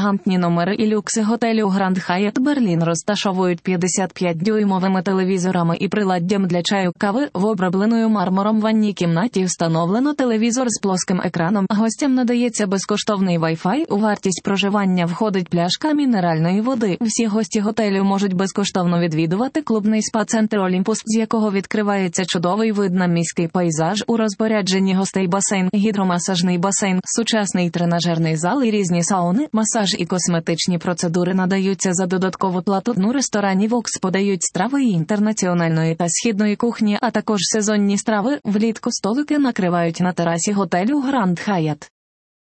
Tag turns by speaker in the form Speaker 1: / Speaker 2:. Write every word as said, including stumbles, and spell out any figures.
Speaker 1: Елегантні номери і люкси готелю Гранд Хаєт Берлін розташовують п'ятдесят п'ять дюймовими телевізорами і приладдям для чаю, кави. В обробленою мармуром ванній кімнаті встановлено телевізор з плоским екраном. Гостям надається безкоштовний Wi-Fi. У вартість проживання входить пляшка мінеральної води. Всі гості готелю можуть безкоштовно відвідувати клубний спа-центр Олімпус, з якого відкривається чудовий вид на міський пейзаж. У розпорядженні гостей басейн, гідромасажний басейн, сучасний тренажерний зал і різні сауни, масаж і косметичні процедури надаються за додаткову плату. У ресторані Вокс подають страви інтернаціональної та східної кухні, а також сезонні страви. Влітку столики накривають на терасі готелю Гранд Хаєт.